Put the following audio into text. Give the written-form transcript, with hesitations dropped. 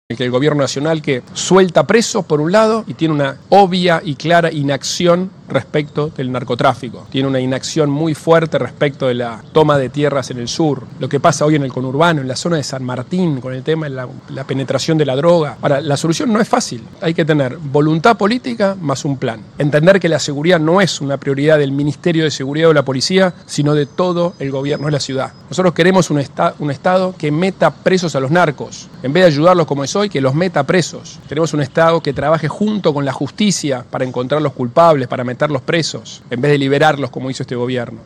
Que el gobierno nacional que suelta presos por un lado y tiene una obvia y clara inacción respecto del narcotráfico. Tiene una inacción muy fuerte respecto de la toma de tierras en el sur. Lo que pasa hoy en el conurbano, en la zona de San Martín, con el tema de la penetración de la droga. Ahora, la solución no es fácil. Hay que tener voluntad política más un plan. Entender que la seguridad no es una prioridad del Ministerio de Seguridad o la Policía, sino de todo el gobierno de la ciudad. Nosotros queremos un Estado que meta presos a los narcos. En vez de ayudarlos como es hoy, que los meta presos. Queremos un Estado que trabaje junto con la justicia para encontrar los culpables, para meterlos presos, en vez de liberarlos como hizo este gobierno.